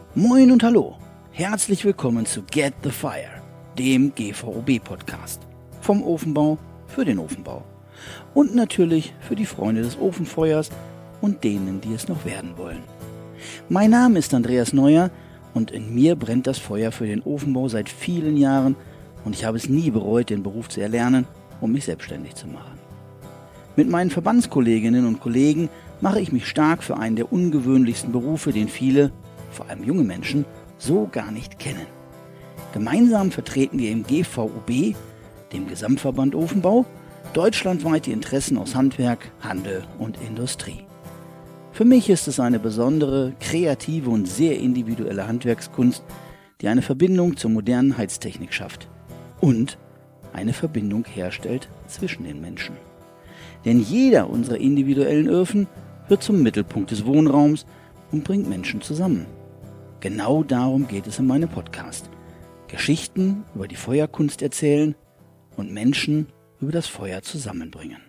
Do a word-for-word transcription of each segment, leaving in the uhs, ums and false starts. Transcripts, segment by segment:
Moin und hallo, herzlich willkommen zu Get the Fire, dem G V O B-Podcast. Vom Ofenbau für den Ofenbau. Und natürlich für die Freunde des Ofenfeuers und denen, die es noch werden wollen. Mein Name ist Andreas Neuer und in mir brennt das Feuer für den Ofenbau seit vielen Jahren und ich habe es nie bereut, den Beruf zu erlernen, um mich selbstständig zu machen. Mit meinen Verbandskolleginnen und Kollegen mache ich mich stark für einen der ungewöhnlichsten Berufe, den viele, vor allem junge Menschen, so gar nicht kennen. Gemeinsam vertreten wir im G V O B, dem Gesamtverband Ofenbau, deutschlandweit die Interessen aus Handwerk, Handel und Industrie. Für mich ist es eine besondere, kreative und sehr individuelle Handwerkskunst, die eine Verbindung zur modernen Heiztechnik schafft und eine Verbindung herstellt zwischen den Menschen. Denn jeder unserer individuellen Öfen wird zum Mittelpunkt des Wohnraums und bringt Menschen zusammen. Genau darum geht es in meinem Podcast. Geschichten über die Feuerkunst erzählen und Menschen über das Feuer zusammenbringen.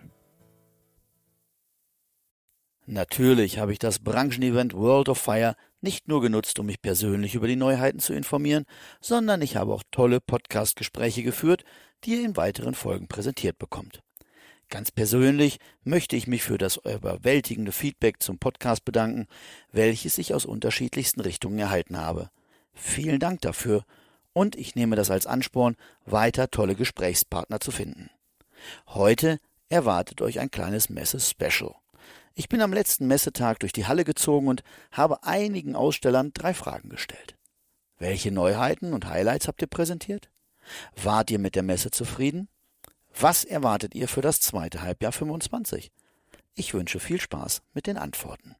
Natürlich habe ich das Branchenevent World of Fire nicht nur genutzt, um mich persönlich über die Neuheiten zu informieren, sondern ich habe auch tolle Podcast-Gespräche geführt, die ihr in weiteren Folgen präsentiert bekommt. Ganz persönlich möchte ich mich für das überwältigende Feedback zum Podcast bedanken, welches ich aus unterschiedlichsten Richtungen erhalten habe. Vielen Dank dafür und ich nehme das als Ansporn, weiter tolle Gesprächspartner zu finden. Heute erwartet euch ein kleines Messe-Special. Ich bin am letzten Messetag durch die Halle gezogen und habe einigen Ausstellern drei Fragen gestellt. Welche Neuheiten und Highlights habt ihr präsentiert? Wart ihr mit der Messe zufrieden? Was erwartet ihr für das zweite Halbjahr fünfundzwanzig? Ich wünsche viel Spaß mit den Antworten.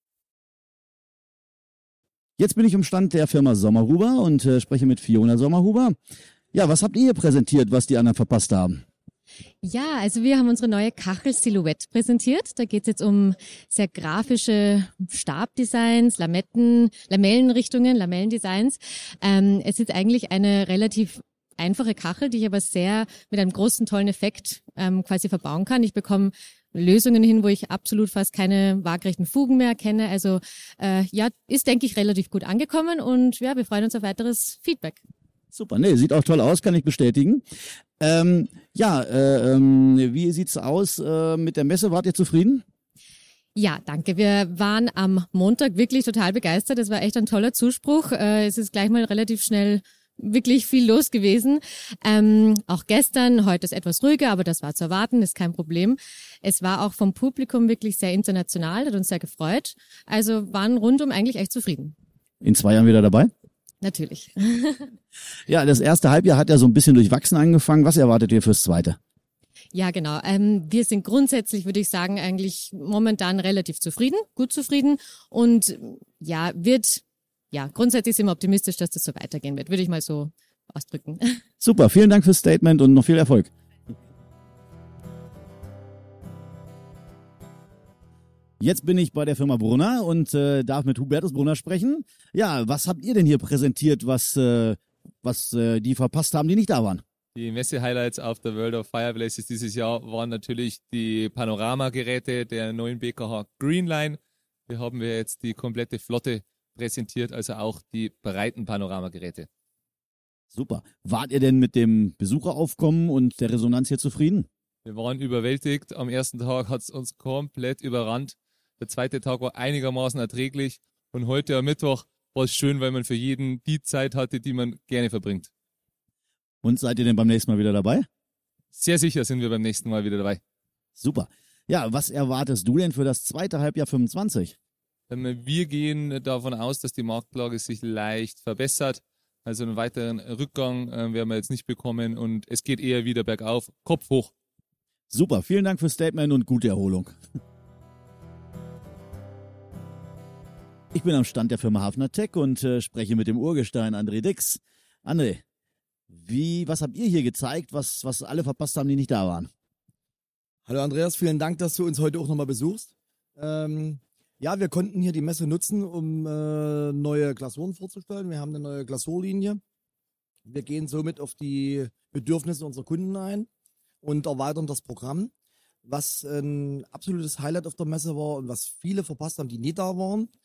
Jetzt bin ich im Stand der Firma Sommerhuber und äh, spreche mit Fiona Sommerhuber. Ja, was habt ihr hier präsentiert, was die anderen verpasst haben? Ja, also wir haben unsere neue Kachel-Silhouette präsentiert. Da geht es jetzt um sehr grafische Stabdesigns, Lametten, Lamellenrichtungen, Lamellendesigns. Ähm, es ist eigentlich eine relativ einfache Kachel, die ich aber sehr mit einem großen, tollen Effekt ähm, quasi verbauen kann. Ich bekomme Lösungen hin, wo ich absolut fast keine waagerechten Fugen mehr kenne. Also äh, ja, ist, denke ich, relativ gut angekommen und ja, wir freuen uns auf weiteres Feedback. Super, nee, sieht auch toll aus, kann ich bestätigen. Ähm, ja, äh, ähm, wie sieht's aus äh, mit der Messe? Wart ihr zufrieden? Ja, danke. Wir waren am Montag wirklich total begeistert. Es war echt ein toller Zuspruch. Äh, es ist gleich mal relativ schnell wirklich viel los gewesen. Ähm, auch gestern, heute ist etwas ruhiger, aber das war zu erwarten, ist kein Problem. Es war auch vom Publikum wirklich sehr international, hat uns sehr gefreut. Also waren rundum eigentlich echt zufrieden. In zwei Jahren wieder dabei? Natürlich. Ja, das erste Halbjahr hat ja so ein bisschen durchwachsen angefangen. Was erwartet ihr fürs zweite? Ja, genau. Ähm, wir sind grundsätzlich, würde ich sagen, eigentlich momentan relativ zufrieden, gut zufrieden und ja, wird Ja, grundsätzlich sind wir optimistisch, dass das so weitergehen wird, würde ich mal so ausdrücken. Super, vielen Dank fürs Statement und noch viel Erfolg. Jetzt bin ich bei der Firma Brunner und äh, darf mit Hubertus Brunner sprechen. Ja, was habt ihr denn hier präsentiert, was, äh, was äh, die verpasst haben, die nicht da waren? Die Messe-Highlights auf der World of Fireplaces dieses Jahr waren natürlich die Panoramageräte der neuen B K H Greenline. Hier haben wir jetzt die komplette Flotte präsentiert, also auch die breiten Panoramageräte. Super. Wart ihr denn mit dem Besucheraufkommen und der Resonanz hier zufrieden? Wir waren überwältigt. Am ersten Tag hat es uns komplett überrannt. Der zweite Tag war einigermaßen erträglich. Und heute am Mittwoch war es schön, weil man für jeden die Zeit hatte, die man gerne verbringt. Und seid ihr denn beim nächsten Mal wieder dabei? Sehr sicher sind wir beim nächsten Mal wieder dabei. Super. Ja, was erwartest du denn für das zweite Halbjahr fünfundzwanzig? Wir gehen davon aus, dass die Marktlage sich leicht verbessert. Also einen weiteren Rückgang äh, werden wir jetzt nicht bekommen und es geht eher wieder bergauf, Kopf hoch. Super, vielen Dank fürs Statement und gute Erholung. Ich bin am Stand der Firma Hafner Tech und äh, spreche mit dem Urgestein André Dix. André, wie, was habt ihr hier gezeigt, was, was alle verpasst haben, die nicht da waren? Hallo Andreas, vielen Dank, dass du uns heute auch nochmal besuchst. Ähm, ja, wir konnten hier die Messe nutzen, um äh, neue Glasuren vorzustellen. Wir haben eine neue Glasurlinie. Wir gehen somit auf die Bedürfnisse unserer Kunden ein und erweitern das Programm. Was ein absolutes Highlight auf der Messe war und was viele verpasst haben, die nie da waren,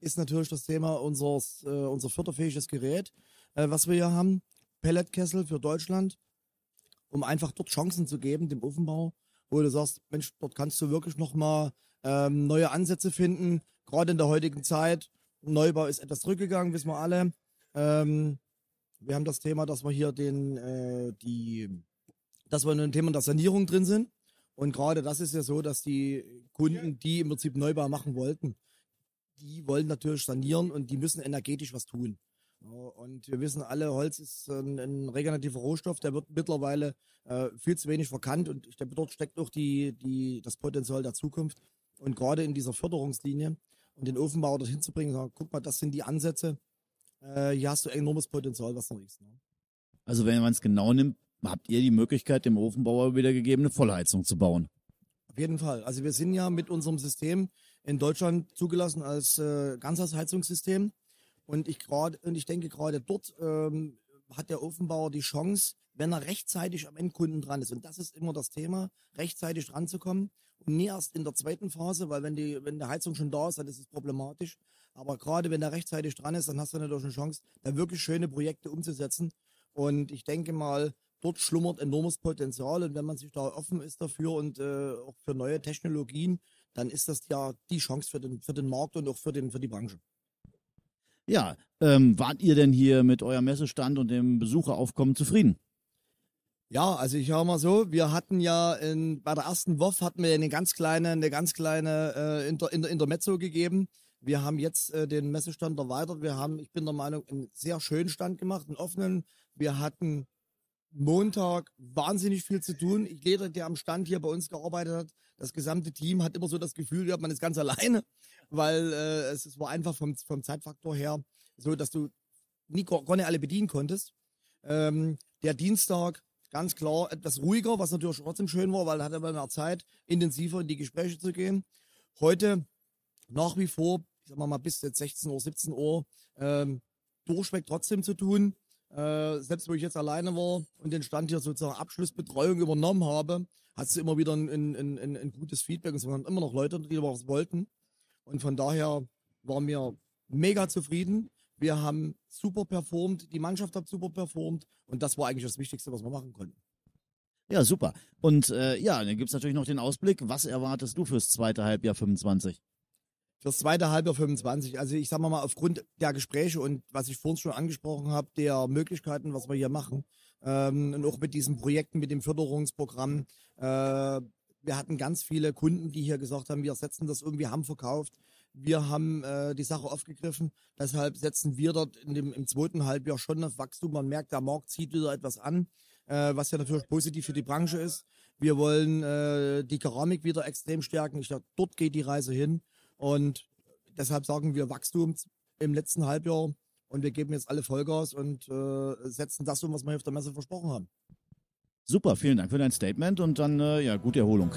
ist natürlich das Thema unseres, äh, unser förderfähiges Gerät, äh, was wir hier haben. Pelletkessel für Deutschland, um einfach dort Chancen zu geben, dem Ofenbau, wo du sagst, Mensch, dort kannst du wirklich nochmal ähm, neue Ansätze finden, gerade in der heutigen Zeit. Neubau ist etwas zurückgegangen, wissen wir alle. Ähm, wir haben das Thema, dass wir hier den, äh, die, dass wir in dem Thema der Sanierung drin sind. Und gerade das ist ja so, dass die Kunden, die im Prinzip Neubau machen wollten, die wollen natürlich sanieren und die müssen energetisch was tun. Ja, und wir wissen alle, Holz ist ein, ein regenerativer Rohstoff, der wird mittlerweile äh, viel zu wenig verkannt und ich glaube, dort steckt auch die, die, das Potenzial der Zukunft. Und gerade in dieser Förderungslinie und den Ofenbau dorthin zu bringen, sagen, guck mal, das sind die Ansätze, äh, hier hast du enormes Potenzial, was noch ist. Ne? Also wenn man es genau nimmt, habt ihr die Möglichkeit, dem Ofenbauer wiedergegeben, eine Vollheizung zu bauen? Auf jeden Fall. Also wir sind ja mit unserem System in Deutschland zugelassen als äh, Ganzheitsheizungssystem. Und ich gerade, und ich denke gerade dort ähm, hat der Ofenbauer die Chance, wenn er rechtzeitig am Endkunden dran ist. Und das ist immer das Thema, rechtzeitig dran zu kommen. Und nie erst in der zweiten Phase, weil wenn die, wenn die Heizung schon da ist, dann ist es problematisch. Aber gerade wenn er rechtzeitig dran ist, dann hast du natürlich eine Chance, da wirklich schöne Projekte umzusetzen. Und ich denke mal, dort schlummert enormes Potenzial. Und wenn man sich da offen ist dafür und äh, auch für neue Technologien, dann ist das ja die Chance für den, für den Markt und auch für, den, für die Branche. Ja, ähm, wart ihr denn hier mit eurem Messestand und dem Besucheraufkommen zufrieden? Ja, also ich höre mal so, wir hatten ja in, bei der ersten W O F hatten wir eine ganz kleine, eine ganz kleine äh, Inter, Inter, Intermezzo gegeben. Wir haben jetzt äh, den Messestand erweitert. Wir haben, ich bin der Meinung, einen sehr schönen Stand gemacht, einen offenen. Wir hatten Montag wahnsinnig viel zu tun. Ich lehre, der am Stand hier bei uns gearbeitet hat. Das gesamte Team hat immer so das Gefühl, ja, man ist ganz alleine, weil äh, es, es war einfach vom, vom Zeitfaktor her so, dass du nie gar nicht alle bedienen konntest. Ähm, der Dienstag ganz klar etwas ruhiger, was natürlich trotzdem schön war, weil da hatte man mehr Zeit, intensiver in die Gespräche zu gehen. Heute nach wie vor, ich sag mal, mal bis jetzt sechzehn Uhr, siebzehn Uhr, ähm, durchweg trotzdem zu tun. Äh, selbst wo ich jetzt alleine war und den Stand hier sozusagen Abschlussbetreuung übernommen habe, hat es immer wieder ein, ein, ein, ein gutes Feedback. Und es waren immer noch Leute, die was wollten. Und von daher waren wir mega zufrieden. Wir haben super performt, die Mannschaft hat super performt und das war eigentlich das Wichtigste, was wir machen konnten. Ja, super. Und äh, ja, dann gibt's natürlich noch den Ausblick. Was erwartest du fürs zweite Halbjahr fünfundzwanzig? Fürs zweite Halbjahr fünfundzwanzig. Also ich sag mal, aufgrund der Gespräche und was ich vorhin schon angesprochen habe, der Möglichkeiten, was wir hier machen ähm, und auch mit diesen Projekten, mit dem Förderungsprogramm. Äh, wir hatten ganz viele Kunden, die hier gesagt haben, wir setzen das irgendwie, haben verkauft. Wir haben äh, die Sache aufgegriffen. Deshalb setzen wir dort in dem, im zweiten Halbjahr schon auf Wachstum. Man merkt, der Markt zieht wieder etwas an, äh, was ja natürlich positiv für die Branche ist. Wir wollen äh, die Keramik wieder extrem stärken. Ich glaube, dort geht die Reise hin. Und deshalb sagen wir Wachstum im letzten Halbjahr und wir geben jetzt alle Vollgas und äh, setzen das um, was wir hier auf der Messe versprochen haben. Super, vielen Dank für dein Statement und dann, äh, ja, gute Erholung.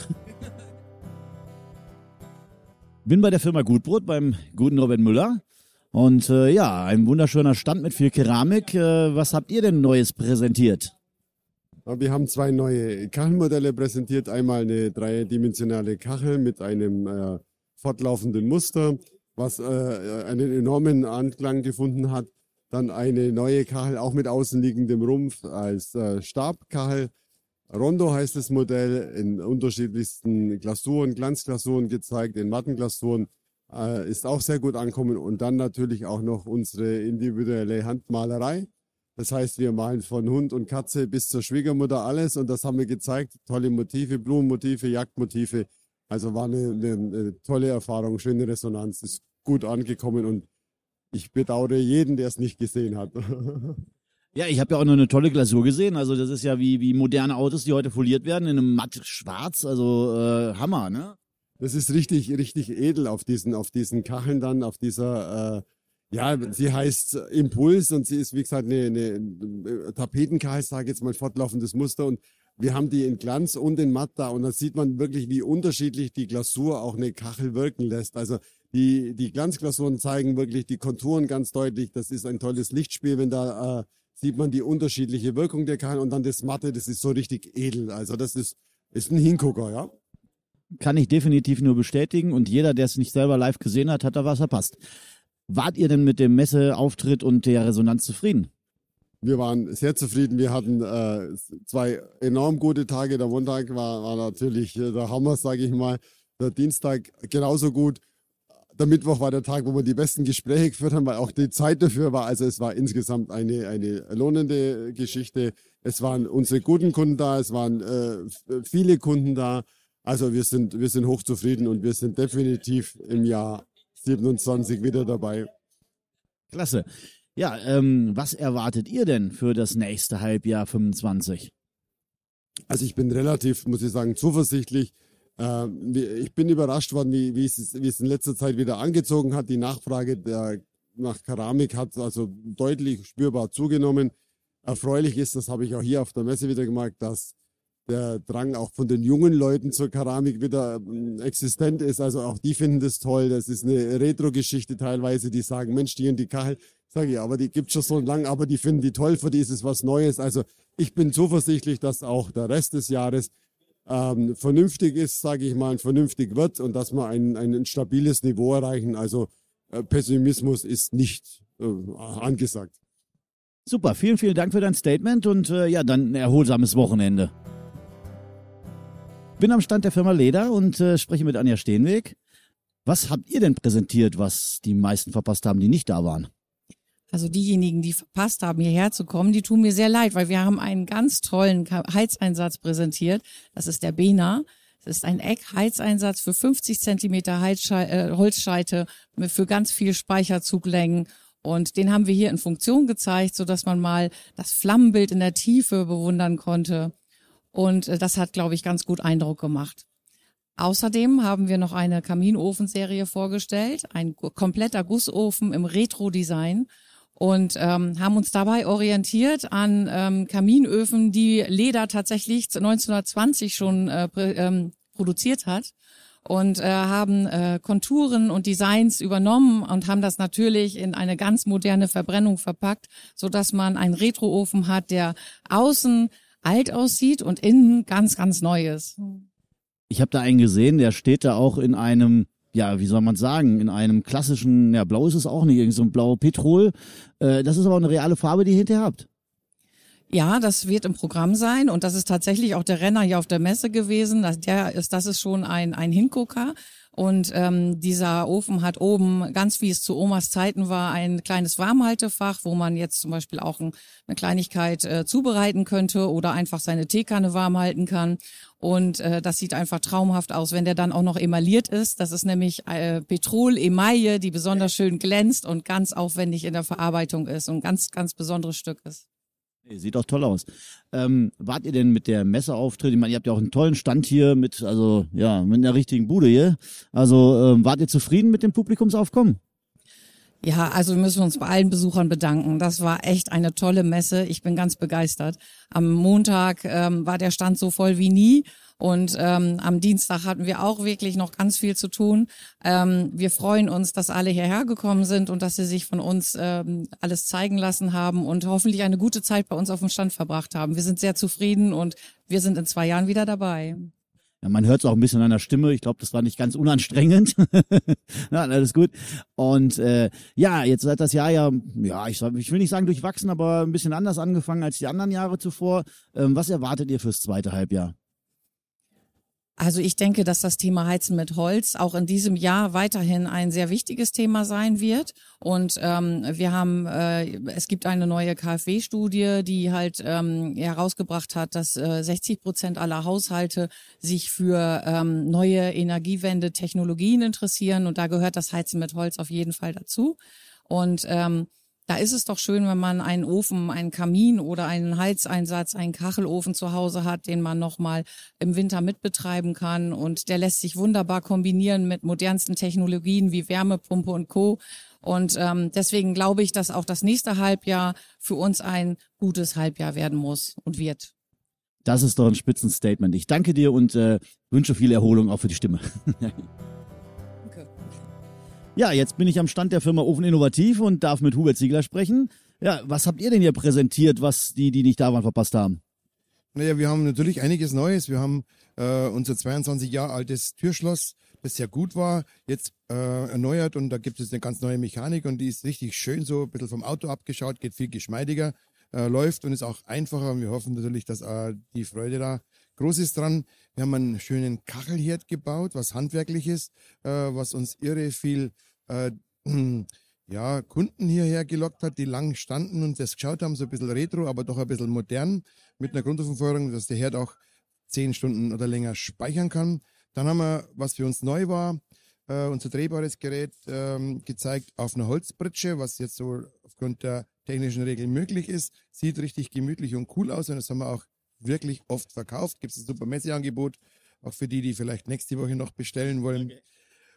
Bin bei der Firma Gutbrot, beim guten Robert Müller. Und äh, ja, ein wunderschöner Stand mit viel Keramik. Äh, was habt ihr denn Neues präsentiert? Wir haben zwei neue Kachelmodelle präsentiert. Einmal eine dreidimensionale Kachel mit einem äh, fortlaufenden Muster, was äh, einen enormen Anklang gefunden hat. Dann eine neue Kachel, auch mit außenliegendem Rumpf als äh, Stabkachel. Rondo heißt das Modell, in unterschiedlichsten Glasuren, Glanzglasuren gezeigt, in Mattenglasuren, äh, ist auch sehr gut angekommen. Und dann natürlich auch noch unsere individuelle Handmalerei. Das heißt, wir malen von Hund und Katze bis zur Schwiegermutter alles und das haben wir gezeigt. Tolle Motive, Blumenmotive, Jagdmotive. Also war eine, eine, eine tolle Erfahrung, schöne Resonanz, ist gut angekommen und ich bedauere jeden, der es nicht gesehen hat. Ja, ich habe ja auch noch eine tolle Glasur gesehen. Also das ist ja wie, wie moderne Autos, die heute foliert werden, in einem matt schwarz. Also äh, Hammer, ne? Das ist richtig, richtig edel auf diesen, auf diesen Kacheln dann, auf dieser, äh, ja, sie heißt Impuls und sie ist, wie gesagt, eine, eine Tapetenkachel, sage ich jetzt mal, fortlaufendes Muster und wir haben die in Glanz und in Matt da und da sieht man wirklich, wie unterschiedlich die Glasur auch eine Kachel wirken lässt. Also die, die Glanzglasuren zeigen wirklich die Konturen ganz deutlich. Das ist ein tolles Lichtspiel, wenn da äh, sieht man die unterschiedliche Wirkung der Kachel und dann das Matte, das ist so richtig edel. Also das ist, ist ein Hingucker, ja. Kann ich definitiv nur bestätigen und jeder, der es nicht selber live gesehen hat, hat da was verpasst. Wart ihr denn mit dem Messeauftritt und der Resonanz zufrieden? Wir waren sehr zufrieden. Wir hatten äh, zwei enorm gute Tage. Der Montag war, war natürlich äh, der Hammer, sage ich mal. Der Dienstag genauso gut. Der Mittwoch war der Tag, wo wir die besten Gespräche geführt haben, weil auch die Zeit dafür war. Also es war insgesamt eine, eine lohnende Geschichte. Es waren unsere guten Kunden da, es waren äh, viele Kunden da. Also wir sind, wir sind hochzufrieden und wir sind definitiv im Jahr siebenundzwanzig wieder dabei. Klasse. Ja, ähm, was erwartet ihr denn für das nächste Halbjahr fünfundzwanzig? Also ich bin relativ, muss ich sagen, zuversichtlich. Ähm, ich bin überrascht worden, wie, wie, es, wie es in letzter Zeit wieder angezogen hat. Die Nachfrage der, nach Keramik hat also deutlich spürbar zugenommen. Erfreulich ist, das habe ich auch hier auf der Messe wieder gemerkt, dass der Drang auch von den jungen Leuten zur Keramik wieder äh, existent ist. Also auch die finden das toll. Das ist eine Retro-Geschichte teilweise. Die sagen, Mensch, die und die Kachel, sage ich, aber die gibt es schon so lange, aber die finden die toll, für die ist es was Neues. Also ich bin zuversichtlich, dass auch der Rest des Jahres ähm, vernünftig ist, sage ich mal, und vernünftig wird und dass wir ein, ein stabiles Niveau erreichen. Also äh, Pessimismus ist nicht äh, angesagt. Super, vielen, vielen Dank für dein Statement und äh, ja, dann ein erholsames Wochenende. Bin am Stand der Firma Leder und äh, spreche mit Anja Steenweg. Was habt ihr denn präsentiert, was die meisten verpasst haben, die nicht da waren? Also diejenigen, die verpasst haben, hierher zu kommen, die tun mir sehr leid, weil wir haben einen ganz tollen Heizeinsatz präsentiert. Das ist der Bena. Das ist ein Eck-Heizeinsatz für fünfzig Zentimeter Heizschei- äh, Holzscheite für ganz viel Speicherzuglängen. Und den haben wir hier in Funktion gezeigt, sodass man mal das Flammenbild in der Tiefe bewundern konnte. Und äh, das hat, glaube ich, ganz gut Eindruck gemacht. Außerdem haben wir noch eine Kaminofenserie vorgestellt, ein kompletter Gussofen im Retro-Design. Und ähm, haben uns dabei orientiert an ähm, Kaminöfen, die Leder tatsächlich neunzehnhundertzwanzig schon äh, prä, ähm, produziert hat und äh, haben äh, Konturen und Designs übernommen und haben das natürlich in eine ganz moderne Verbrennung verpackt, so dass man einen Retroofen hat, der außen alt aussieht und innen ganz, ganz neu ist. Ich habe da einen gesehen, der steht da auch in einem, ja, wie soll man sagen, in einem klassischen, ja, blau ist es auch nicht, irgend so ein blauer Petrol. Äh, das ist aber eine reale Farbe, die ihr hinterher habt. Ja, das wird im Programm sein und das ist tatsächlich auch der Renner hier auf der Messe gewesen. Das, der ist, das ist schon ein, ein Hingucker. Und ähm, dieser Ofen hat oben, ganz wie es zu Omas Zeiten war, ein kleines Warmhaltefach, wo man jetzt zum Beispiel auch ein, eine Kleinigkeit äh, zubereiten könnte oder einfach seine Teekanne warm halten kann. Und äh, das sieht einfach traumhaft aus, wenn der dann auch noch emailliert ist. Das ist nämlich äh, Petrol-Emaille, die besonders schön glänzt und ganz aufwendig in der Verarbeitung ist und ein ganz, ganz besonderes Stück ist. Sieht auch toll aus. Ähm, wart ihr denn mit der Messeauftritt? Ich meine, ihr habt ja auch einen tollen Stand hier mit, also ja, mit einer richtigen Bude hier. Also ähm, wart ihr zufrieden mit dem Publikumsaufkommen? Ja, also wir müssen uns bei allen Besuchern bedanken. Das war echt eine tolle Messe. Ich bin ganz begeistert. Am Montag ähm, war der Stand so voll wie nie. Und ähm, am Dienstag hatten wir auch wirklich noch ganz viel zu tun. Ähm, wir freuen uns, dass alle hierher gekommen sind und dass sie sich von uns ähm, alles zeigen lassen haben und hoffentlich eine gute Zeit bei uns auf dem Stand verbracht haben. Wir sind sehr zufrieden und wir sind in zwei Jahren wieder dabei. Ja, man hört es auch ein bisschen an der Stimme. Ich glaube, das war nicht ganz unanstrengend. Na, alles gut. Und äh, ja, jetzt seit das Jahr ja, ja, ich, ich will nicht sagen durchwachsen, aber ein bisschen anders angefangen als die anderen Jahre zuvor. Ähm, was erwartet ihr fürs zweite Halbjahr? Also ich denke, dass das Thema Heizen mit Holz auch in diesem Jahr weiterhin ein sehr wichtiges Thema sein wird. Und ähm, wir haben, äh, es gibt eine neue K f W-Studie, die halt ähm, herausgebracht hat, dass äh, sechzig Prozent aller Haushalte sich für ähm, neue Energiewende-Technologien interessieren. Und da gehört das Heizen mit Holz auf jeden Fall dazu. Und ähm, da ist es doch schön, wenn man einen Ofen, einen Kamin oder einen Heizeinsatz, einen Kachelofen zu Hause hat, den man nochmal im Winter mitbetreiben kann. Und der lässt sich wunderbar kombinieren mit modernsten Technologien wie Wärmepumpe und Co. Und ähm, deswegen glaube ich, dass auch das nächste Halbjahr für uns ein gutes Halbjahr werden muss und wird. Das ist doch ein Spitzenstatement. Ich danke dir und äh, wünsche viel Erholung auch für die Stimme. Ja, jetzt bin ich am Stand der Firma Ofen Innovativ und darf mit Hubert Ziegler sprechen. Ja, was habt ihr denn hier präsentiert, was die, die nicht da waren, verpasst haben? Naja, wir haben natürlich einiges Neues. Wir haben äh, unser zweiundzwanzig Jahre altes Türschloss, bisher gut war, jetzt äh, erneuert und da gibt es eine ganz neue Mechanik und die ist richtig schön so, ein bisschen vom Auto abgeschaut, geht viel geschmeidiger, äh, läuft und ist auch einfacher und wir hoffen natürlich, dass äh, die Freude da groß ist dran. Wir haben einen schönen Kachelherd gebaut, was handwerklich ist, äh, was uns irre viel äh, ja, Kunden hierher gelockt hat, die lang standen und das geschaut haben, so ein bisschen retro, aber doch ein bisschen modern, mit einer Grundofenfeuerung, dass der Herd auch zehn Stunden oder länger speichern kann. Dann haben wir, was für uns neu war, äh, unser drehbares Gerät ähm, gezeigt auf einer Holzpritsche, was jetzt so aufgrund der technischen Regeln möglich ist. Sieht richtig gemütlich und cool aus und das haben wir auch wirklich oft verkauft. Gibt es ein super Messeangebot, auch für die, die vielleicht nächste Woche noch bestellen wollen. Okay.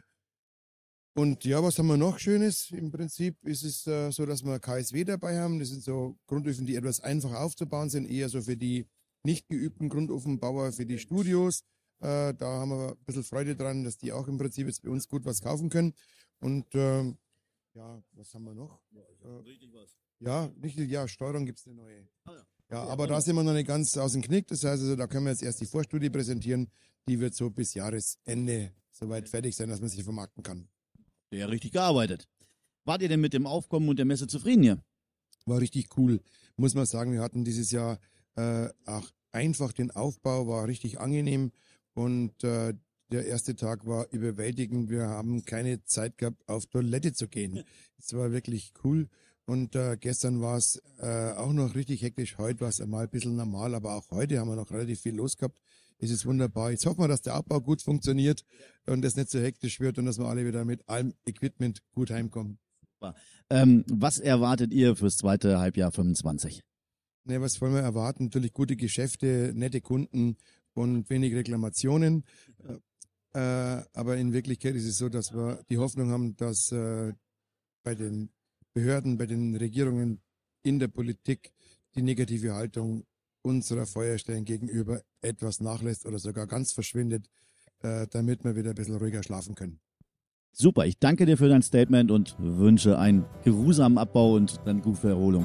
Und ja, was haben wir noch Schönes? Im Prinzip ist es äh, so, dass wir K S W dabei haben. Das sind so Grundöfen, die etwas einfacher aufzubauen sind, eher so für die nicht geübten Grundofenbauer, für die Studios. Äh, da haben wir ein bisschen Freude dran, dass die auch im Prinzip jetzt bei uns gut was kaufen können. Und ähm, ja, was haben wir noch? Äh, richtig was. Ja, richtig, ja, Steuerung gibt es eine neue. Ah, ja. Ja, aber da sind wir noch nicht ganz aus dem Knick. Das heißt, also, da können wir jetzt erst die Vorstudie präsentieren. Die wird so bis Jahresende soweit fertig sein, dass man sich vermarkten kann. Ja, richtig gearbeitet. Wart ihr denn mit dem Aufkommen und der Messe zufrieden hier? War richtig cool, muss man sagen. Wir hatten dieses Jahr äh, auch einfach den Aufbau, war richtig angenehm und äh, der erste Tag war überwältigend. Wir haben keine Zeit gehabt, auf Toilette zu gehen. Es war wirklich cool und äh, gestern war es äh, auch noch richtig hektisch. Heute war es einmal ein bisschen normal, aber auch heute haben wir noch relativ viel los gehabt. Es ist wunderbar. Jetzt hoffen wir, dass der Abbau gut funktioniert und es nicht so hektisch wird und dass wir alle wieder mit allem Equipment gut heimkommen. Super. Ähm, was erwartet ihr fürs zweite Halbjahr fünfundzwanzig? Ne, was wollen wir erwarten? Natürlich gute Geschäfte, nette Kunden und wenig Reklamationen. Äh, aber in Wirklichkeit ist es so, dass wir die Hoffnung haben, dass äh, bei den Behörden, bei den Regierungen, in der Politik die negative Haltung unserer Feuerstellen gegenüber etwas nachlässt oder sogar ganz verschwindet, äh, damit wir wieder ein bisschen ruhiger schlafen können. Super, ich danke dir für dein Statement und wünsche einen geruhsamen Abbau und dann gute Erholung.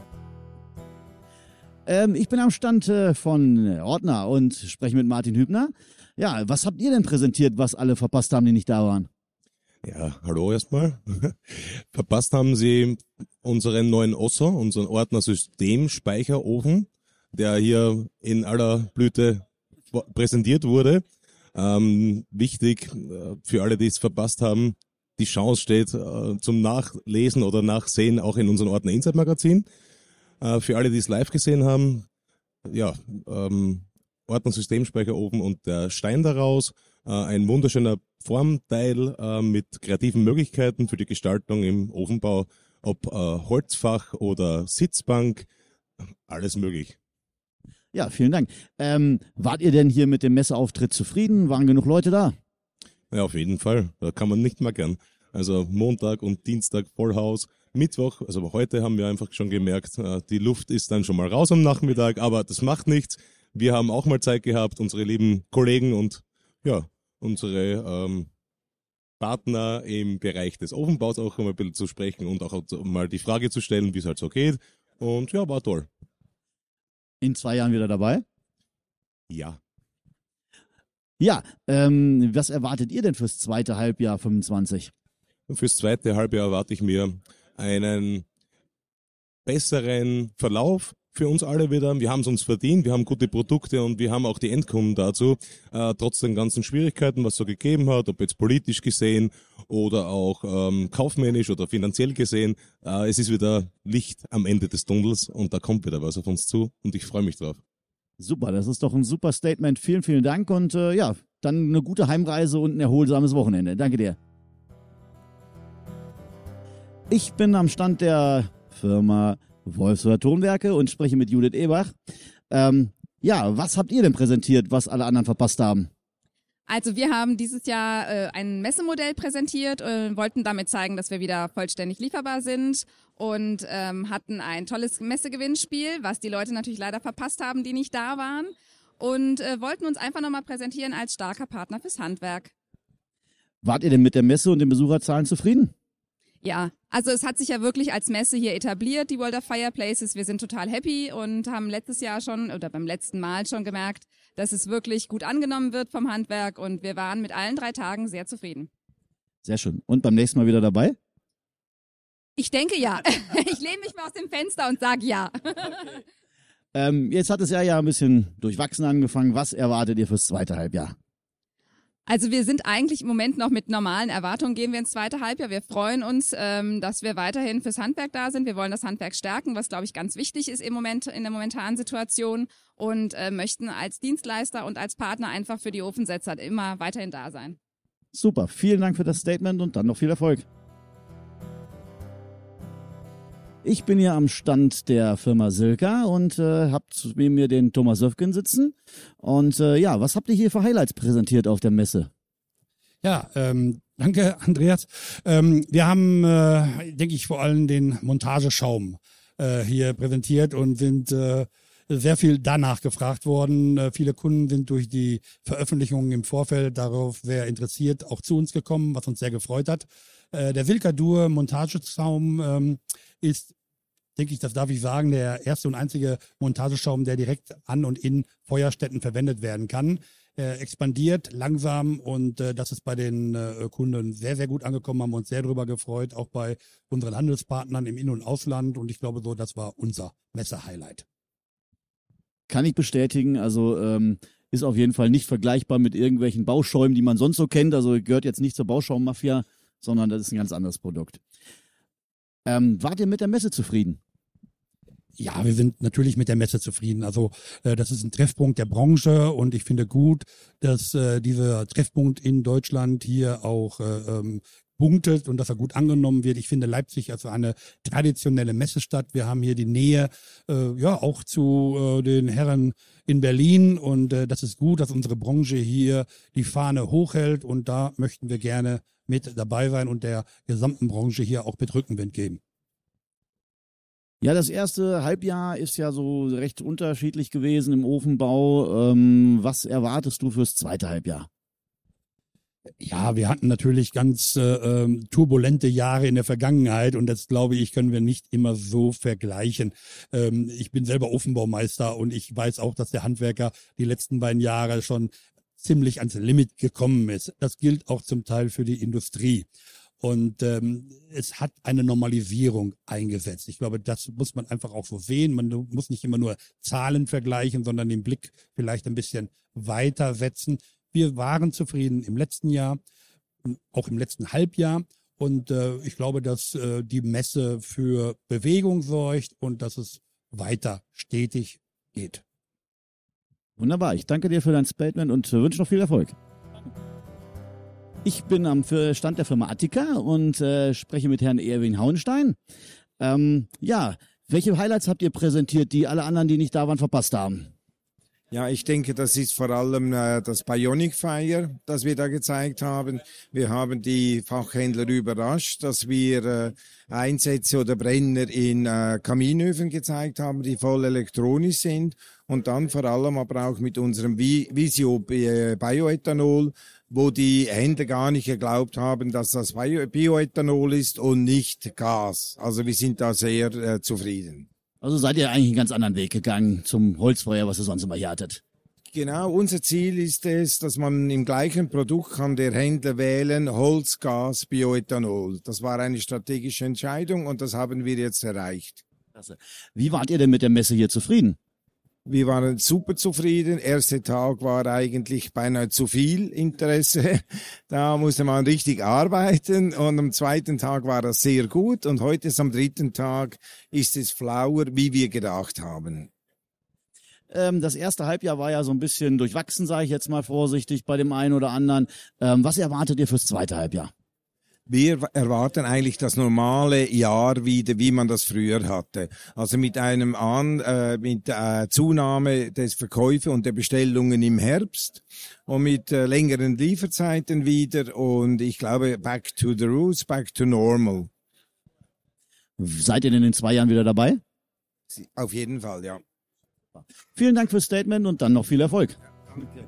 Ähm, ich bin am Stand äh, von Ordner und spreche mit Martin Hübner. Ja, was habt ihr denn präsentiert, was alle verpasst haben, die nicht da waren? Ja, hallo erstmal. Verpasst haben sie unseren neuen Osser, unseren Ordner-System-Speicherofen, der hier in aller Blüte präsentiert wurde. Ähm, wichtig äh, für alle, die es verpasst haben, die Chance steht äh, zum Nachlesen oder Nachsehen auch in unserem Ordner Inside Magazin. Äh, für alle, die es live gesehen haben, ja, ähm, Ordner-Systemspeicherofen und der Stein daraus. Äh, ein wunderschöner Formteil äh, mit kreativen Möglichkeiten für die Gestaltung im Ofenbau, ob äh, Holzfach oder Sitzbank, alles möglich. Ja, vielen Dank. Ähm, wart ihr denn hier mit dem Messeauftritt zufrieden? Waren genug Leute da? Ja, auf jeden Fall. Da kann man nicht meckern. Also Montag und Dienstag Vollhaus. Mittwoch, also heute haben wir einfach schon gemerkt, die Luft ist dann schon mal raus am Nachmittag, aber das macht nichts. Wir haben auch mal Zeit gehabt, unsere lieben Kollegen und ja, unsere ähm, Partner im Bereich des Ofenbaus auch mal ein bisschen zu sprechen und auch mal die Frage zu stellen, wie es halt so geht. Und ja, war toll. In zwei Jahren wieder dabei? Ja. Ja, ähm, was erwartet ihr denn fürs zweite Halbjahr fünfundzwanzig? Fürs zweite Halbjahr erwarte ich mir einen besseren Verlauf für uns alle wieder. Wir haben es uns verdient, wir haben gute Produkte und wir haben auch die Endkunden dazu. Äh, trotz den ganzen Schwierigkeiten, was es so gegeben hat, ob jetzt politisch gesehen oder auch ähm, kaufmännisch oder finanziell gesehen, äh, es ist wieder Licht am Ende des Tunnels und da kommt wieder was auf uns zu und ich freue mich drauf. Super, das ist doch ein super Statement. Vielen, vielen Dank und äh, ja, dann eine gute Heimreise und ein erholsames Wochenende. Danke dir. Ich bin am Stand der Firma Wolfsburger Tonwerke und spreche mit Judith Ebach. Ähm, ja, was habt ihr denn präsentiert, was alle anderen verpasst haben? Also wir haben dieses Jahr äh, ein Messemodell präsentiert, äh, wollten damit zeigen, dass wir wieder vollständig lieferbar sind und ähm, hatten ein tolles Messegewinnspiel, was die Leute natürlich leider verpasst haben, die nicht da waren und äh, wollten uns einfach nochmal präsentieren als starker Partner fürs Handwerk. Wart ihr denn mit der Messe und den Besucherzahlen zufrieden? Ja, also es hat sich ja wirklich als Messe hier etabliert, die World of Fireplaces. Wir sind total happy und haben letztes Jahr schon oder beim letzten Mal schon gemerkt, dass es wirklich gut angenommen wird vom Handwerk und wir waren mit allen drei Tagen sehr zufrieden. Sehr schön. Und beim nächsten Mal wieder dabei? Ich denke ja. Ich lehne mich mal aus dem Fenster und sage ja. Okay. Ähm, jetzt hat das Jahr ja ein bisschen durchwachsen angefangen. Was erwartet ihr fürs zweite Halbjahr? Also wir sind eigentlich im Moment noch mit normalen Erwartungen, gehen wir ins zweite Halbjahr. Wir freuen uns, ähm, dass wir weiterhin fürs Handwerk da sind. Wir wollen das Handwerk stärken, was, glaube ich, ganz wichtig ist im Moment, in der momentanen Situation und äh, möchten als Dienstleister und als Partner einfach für die Ofensetzer immer weiterhin da sein. Super, vielen Dank für das Statement und dann noch viel Erfolg. Ich bin hier am Stand der Firma Silka und äh, habt neben mir den Thomas Söfgen sitzen. Und äh, ja, was habt ihr hier für Highlights präsentiert auf der Messe? Ja, ähm, danke Andreas. Ähm, wir haben, äh, denke ich, vor allem den Montageschaum äh, hier präsentiert und sind äh, sehr viel danach gefragt worden. Äh, viele Kunden sind durch die Veröffentlichungen im Vorfeld darauf sehr interessiert, auch zu uns gekommen, was uns sehr gefreut hat. Äh, der Silka Dur Montageschaum ähm, ist, denke ich, das darf ich sagen, der erste und einzige Montageschaum, der direkt an und in Feuerstätten verwendet werden kann. Er expandiert langsam und äh, das ist bei den äh, Kunden sehr, sehr gut angekommen, haben uns sehr darüber gefreut, auch bei unseren Handelspartnern im In- und Ausland und ich glaube so, das war unser Messe-Highlight. Kann ich bestätigen, also ähm, ist auf jeden Fall nicht vergleichbar mit irgendwelchen Bauschäumen, die man sonst so kennt, also gehört jetzt nicht zur Bauschaum-Mafia, sondern das ist ein ganz anderes Produkt. Ähm, wart ihr mit der Messe zufrieden? Ja, wir sind natürlich mit der Messe zufrieden. Also äh, das ist ein Treffpunkt der Branche und ich finde gut, dass äh, dieser Treffpunkt in Deutschland hier auch äh, ähm, punktet und dass er gut angenommen wird. Ich finde Leipzig also eine traditionelle Messestadt. Wir haben hier die Nähe äh, ja auch zu äh, den Herren in Berlin und äh, das ist gut, dass unsere Branche hier die Fahne hochhält und da möchten wir gerne mit dabei sein und der gesamten Branche hier auch mit Rückenwind geben. Ja, das erste Halbjahr ist ja so recht unterschiedlich gewesen im Ofenbau. Ähm, was erwartest du fürs zweite Halbjahr? Ja, wir hatten natürlich ganz äh, ähm, turbulente Jahre in der Vergangenheit und das, glaube ich, können wir nicht immer so vergleichen. Ähm, ich bin selber Ofenbaumeister und ich weiß auch, dass der Handwerker die letzten beiden Jahre schon ziemlich ans Limit gekommen ist. Das gilt auch zum Teil für die Industrie. Und ähm, es hat eine Normalisierung eingesetzt. Ich glaube, das muss man einfach auch so sehen. Man muss nicht immer nur Zahlen vergleichen, sondern den Blick vielleicht ein bisschen weiter setzen. Wir waren zufrieden im letzten Jahr, auch im letzten Halbjahr. Und äh, ich glaube, dass äh, die Messe für Bewegung sorgt und dass es weiter stetig geht. Wunderbar, ich danke dir für dein Statement und wünsche noch viel Erfolg. Ich bin am Stand der Firma Attica und äh, spreche mit Herrn Erwin Hauenstein. Ähm, ja, welche Highlights habt ihr präsentiert, die alle anderen, die nicht da waren, verpasst haben? Ja, ich denke, das ist vor allem äh, das Bionic Fire, das wir da gezeigt haben. Wir haben die Fachhändler überrascht, dass wir äh, Einsätze oder Brenner in äh, Kaminöfen gezeigt haben, die voll elektronisch sind. Und dann vor allem aber auch mit unserem Visio Bioethanol, wo die Händler gar nicht geglaubt haben, dass das Bioethanol ist und nicht Gas. Also wir sind da sehr äh, zufrieden. Also seid ihr eigentlich einen ganz anderen Weg gegangen zum Holzfeuer, was ihr sonst immer hier hattet? Genau, unser Ziel ist es, dass man im gleichen Produkt kann der Händler wählen, Holz, Gas, Bioethanol. Das war eine strategische Entscheidung und das haben wir jetzt erreicht. Klasse. Wie wart ihr denn mit der Messe hier zufrieden? Wir waren super zufrieden. Erster Tag war eigentlich beinahe zu viel Interesse. Da musste man richtig arbeiten. Und am zweiten Tag war das sehr gut. Und heute ist am dritten Tag ist es flauer, wie wir gedacht haben. Ähm, das erste Halbjahr war ja so ein bisschen durchwachsen, sage ich jetzt mal vorsichtig, bei dem einen oder anderen. Ähm, was erwartet ihr fürs zweite Halbjahr? Wir erwarten eigentlich das normale Jahr wieder, wie man das früher hatte. Also mit einem An, äh, mit äh, Zunahme des Verkäufe und der Bestellungen im Herbst und mit äh, längeren Lieferzeiten wieder. Und ich glaube, back to the roots, back to normal. Seid ihr denn in zwei Jahren wieder dabei? Auf jeden Fall, ja. Vielen Dank fürs Statement und dann noch viel Erfolg. Danke.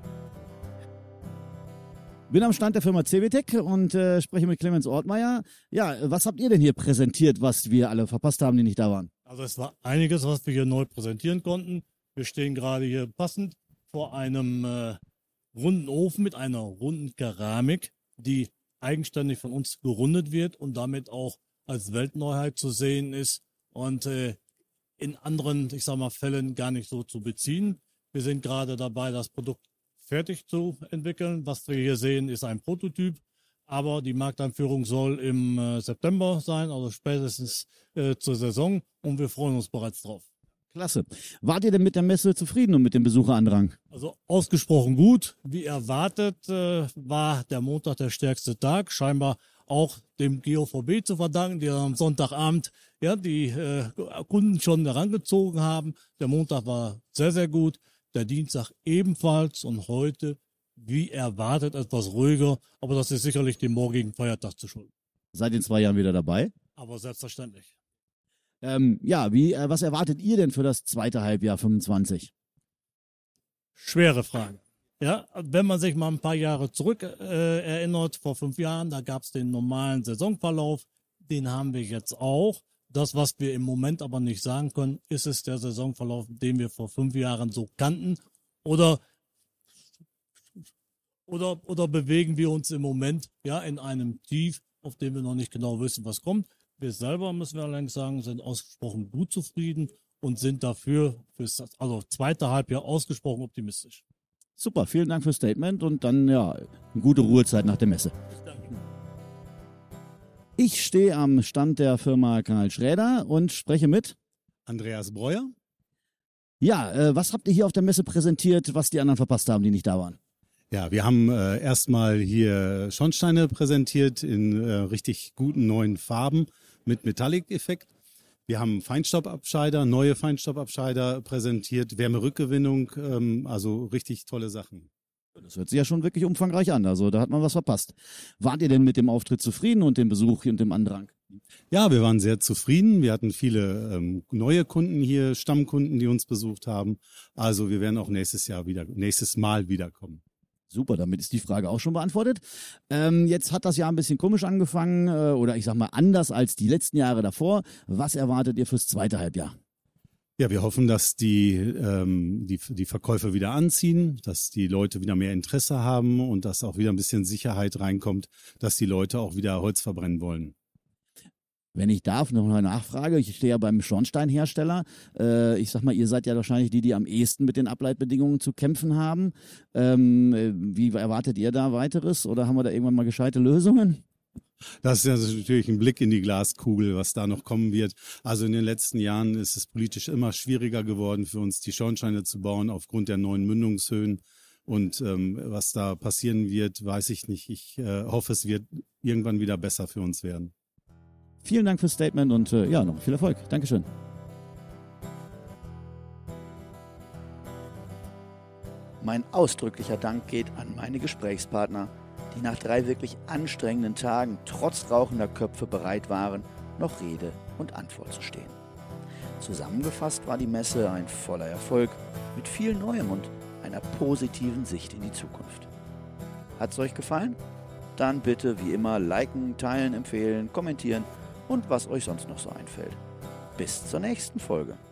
Bin am Stand der Firma C W Tech und äh, spreche mit Clemens Ortmeier. Ja, was habt ihr denn hier präsentiert, was wir alle verpasst haben, die nicht da waren? Also es war einiges, was wir hier neu präsentieren konnten. Wir stehen gerade hier passend vor einem äh, runden Ofen mit einer runden Keramik, die eigenständig von uns gerundet wird und damit auch als Weltneuheit zu sehen ist und äh, in anderen, ich sag mal, Fällen gar nicht so zu beziehen. Wir sind gerade dabei, das Produkt fertig zu entwickeln. Was wir hier sehen, ist ein Prototyp, aber die Markteinführung soll im äh, September sein, also spätestens äh, zur Saison, und wir freuen uns bereits drauf. Klasse. Wart ihr denn mit der Messe zufrieden und mit dem Besucherandrang? Also ausgesprochen gut. Wie erwartet äh, war der Montag der stärkste Tag, scheinbar auch dem G O V B zu verdanken, die am Sonntagabend ja die äh, Kunden schon herangezogen haben. Der Montag war sehr, sehr gut, der Dienstag ebenfalls und heute, wie erwartet, etwas ruhiger, aber das ist sicherlich dem morgigen Feiertag zu schulden. Seid in zwei Jahren wieder dabei? Aber selbstverständlich. Ähm, ja, wie, äh, was erwartet ihr denn für das zweite Halbjahr fünfundzwanzig? Schwere Frage. Ja, wenn man sich mal ein paar Jahre zurück äh, erinnert, vor fünf Jahren, da gab es den normalen Saisonverlauf, den haben wir jetzt auch. Das, was wir im Moment aber nicht sagen können, ist es der Saisonverlauf, den wir vor fünf Jahren so kannten, oder oder oder bewegen wir uns im Moment ja in einem Tief, auf dem wir noch nicht genau wissen, was kommt. Wir selber, müssen wir allerdings sagen, sind ausgesprochen gut zufrieden und sind dafür fürs also zweite Halbjahr ausgesprochen optimistisch. Super, vielen Dank fürs Statement und dann ja, eine gute Ruhezeit nach der Messe. Ich stehe am Stand der Firma Karl Schräder und spreche mit Andreas Breuer. Ja, äh, was habt ihr hier auf der Messe präsentiert, was die anderen verpasst haben, die nicht da waren? Ja, wir haben äh, erstmal hier Schornsteine präsentiert in äh, richtig guten neuen Farben mit Metallic-Effekt. Wir haben Feinstaubabscheider, neue Feinstaubabscheider präsentiert, Wärmerückgewinnung, ähm, also richtig tolle Sachen. Das hört sich ja schon wirklich umfangreich an, also da hat man was verpasst. Wart ihr denn mit dem Auftritt zufrieden und dem Besuch und dem Andrang? Ja, wir waren sehr zufrieden. Wir hatten viele ähm, neue Kunden hier, Stammkunden, die uns besucht haben. Also wir werden auch nächstes Jahr wieder, nächstes Mal wiederkommen. Super, damit ist die Frage auch schon beantwortet. Ähm, jetzt hat das Jahr ein bisschen komisch angefangen äh, oder ich sag mal anders als die letzten Jahre davor. Was erwartet ihr fürs zweite Halbjahr? Ja, wir hoffen, dass die, ähm, die, die Verkäufe wieder anziehen, dass die Leute wieder mehr Interesse haben und dass auch wieder ein bisschen Sicherheit reinkommt, dass die Leute auch wieder Holz verbrennen wollen. Wenn ich darf, noch eine Nachfrage. Ich stehe ja beim Schornsteinhersteller. Äh, ich sag mal, ihr seid ja wahrscheinlich die, die am ehesten mit den Ableitbedingungen zu kämpfen haben. Ähm, wie erwartet ihr da weiteres oder haben wir da irgendwann mal gescheite Lösungen? Das ist ja natürlich ein Blick in die Glaskugel, was da noch kommen wird. Also in den letzten Jahren ist es politisch immer schwieriger geworden für uns, die Schornsteine zu bauen aufgrund der neuen Mündungshöhen. Und ähm, was da passieren wird, weiß ich nicht. Ich äh, hoffe, es wird irgendwann wieder besser für uns werden. Vielen Dank fürs Statement und äh, ja, noch viel Erfolg. Dankeschön. Mein ausdrücklicher Dank geht an meine Gesprächspartner, die nach drei wirklich anstrengenden Tagen trotz rauchender Köpfe bereit waren, noch Rede und Antwort zu stehen. Zusammengefasst war die Messe ein voller Erfolg mit viel Neuem und einer positiven Sicht in die Zukunft. Hat's euch gefallen? Dann bitte wie immer liken, teilen, empfehlen, kommentieren und was euch sonst noch so einfällt. Bis zur nächsten Folge.